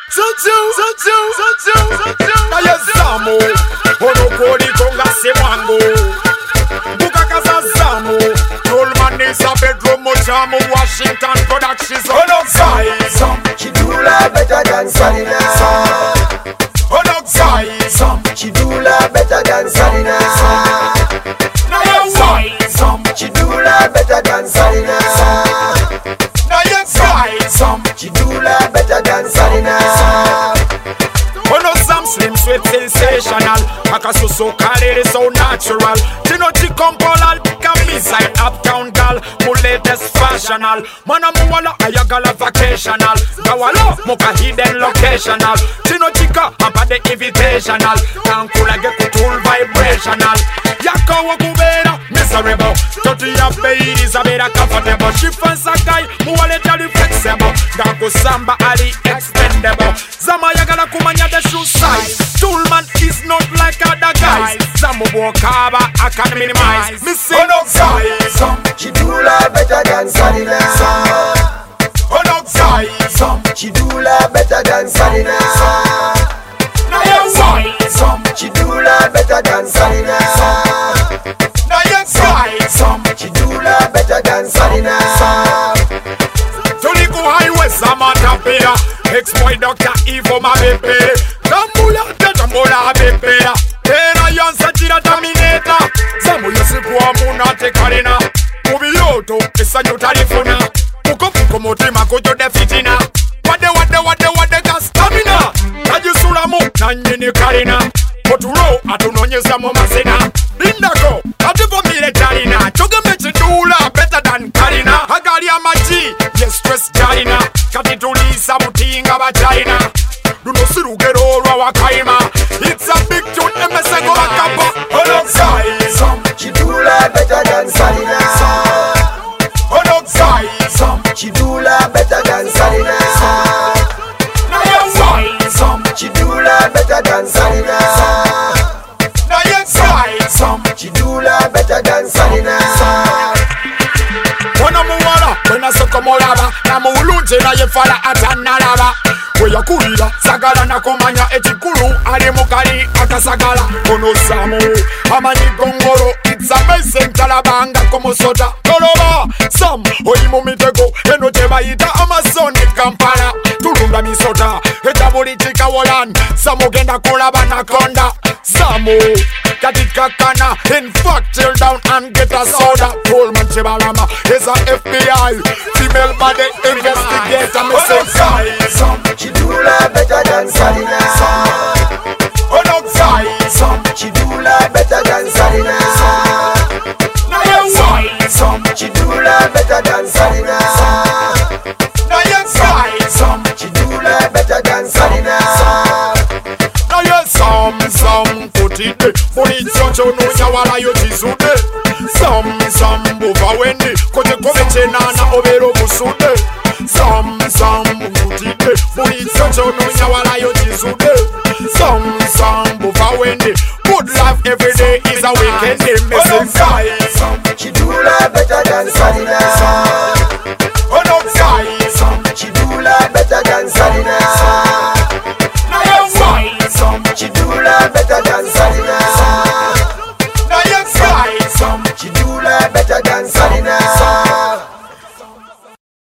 Na yezamu Onokori konga semango Bukakaza zamu Rollman is a bedroom Mojamu Washington Productions Onoxai She do la better than Salina. Onoxai She do la better than Salina. Na yezamu She do la better than Salina. Na yezamu She do la better than Salina. Ono some slim sweet sensational Akasuso kare so natural Tino chikompola Kamisa uptown gal Mu latest fashional Mana muwala ayagala vacational Kawalo muka hidden locational Tino chika hapa the invitational Tankula ge kutul vibrational Yaka wakubera miserable Toti ya bei is a better comfortable She fans a guy muwale tali flexible Gago samba ali expendable Zama yagala kumanya the shoe size Toolman is not like other guys Zamu wakaba I can minimize Missing Onoxai She do la better than Salina. Onoxai She do la better than Salina. Na yezamu She do la better than Salina. Na yezamu She do la better than Salina. Tuliku highway Samatapira Ex-boy Dr. Evo Mabepe Tambula Tambula Bepera Tera Yansa Tira Terminator Zamu Yosikuwa Munate Karina Mubiyoto Isa Nyutarifuna Muko mutima kujo defitina Wade ga stamina Najisulamu na nyini Karina Oturo atunonyeza mu masina Lindako ativo militarina Choge mechi dula better than Karina Hagali amaji yes stress China Katitulisa mutinga ba China Dunusirugero rwa wakaima It's a big tune emesego wakapa Onoxai She do la better than Salina. Onoxai She do la better than Salina. Na yezamu She do la better than Salina. Na yezamu She do la better than Salina. Wana muwala, wena soko molaba Na muulunje na yefala atanalaba Weya kulira, sagala na kumanya Echikulu, ali mukali akasagala Ono samu, amanyi gongoro It's amazing talabanga kumusota Toloba, sam, oyi mumitego Eno jeba ita Amazoni Kampala Tulunda misota, etabuli chika wolan Samu genda kulaba na konda Samu, katika kana In fact, chill down and get a soda Pullman Chibalama is a FBI Female body investigator Onoxai She do la better than Salina. Onoxai She do la better than Salina. Na yezamu She do la better than Salina. Na yezamu She do la better than Salina. Na yezamu Kutite Buli chocho no nyawala yo chisude